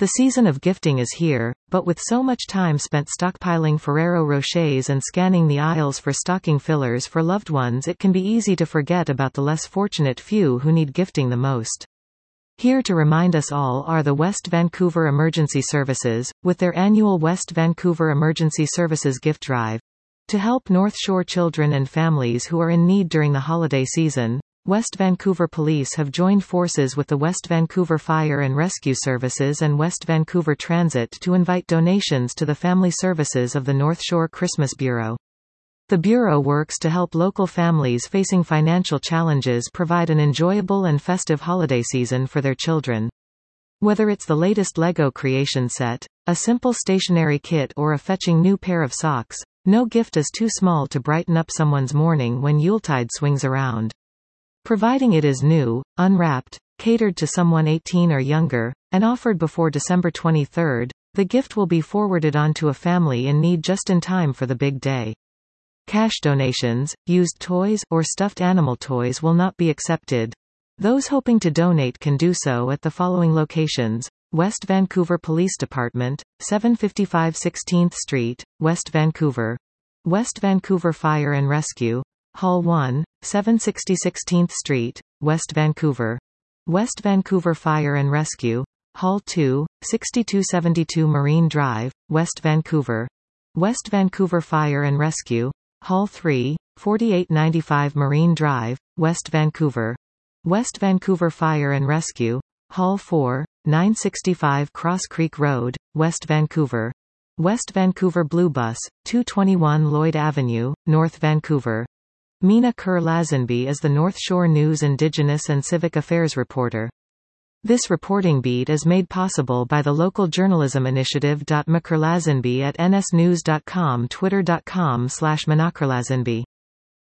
The season of gifting is here, but with so much time spent stockpiling Ferrero Rochers and scanning the aisles for stocking fillers for loved ones, it can be easy to forget about the less fortunate few who need gifting the most. Here to remind us all are the West Vancouver Emergency Services, with their annual West Vancouver Emergency Services Gift Drive. To help North Shore children and families who are in need during the holiday season, West Vancouver Police have joined forces with the West Vancouver Fire and Rescue Services and West Vancouver Transit to invite donations to the Family Services of the North Shore Christmas Bureau. The Bureau works to help local families facing financial challenges provide an enjoyable and festive holiday season for their children. Whether it's the latest Lego creation set, a simple stationery kit, or a fetching new pair of socks, no gift is too small to brighten up someone's morning when Yuletide swings around. Providing it is new, unwrapped, catered to someone 18 or younger, and offered before December 23, the gift will be forwarded on to a family in need just in time for the big day. Cash donations, used toys, or stuffed animal toys will not be accepted. Those hoping to donate can do so at the following locations: West Vancouver Police Department, 755 16th Street, West Vancouver. West Vancouver Fire and Rescue, Hall 1, 760 16th Street, West Vancouver. West Vancouver Fire and Rescue, Hall 2, 6272 Marine Drive, West Vancouver. West Vancouver Fire and Rescue, Hall 3, 4895 Marine Drive, West Vancouver. West Vancouver Fire and Rescue, Hall 4, 965 Cross Creek Road, West Vancouver. West Vancouver Blue Bus, 221 Lloyd Avenue, North Vancouver. Mina Kerr-Lazenby is the North Shore News Indigenous and Civic Affairs reporter. This reporting beat is made possible by the local journalism initiative. McKerr-Lazenby at nsnews.com, twitter.com/MinaKerr-Lazenby.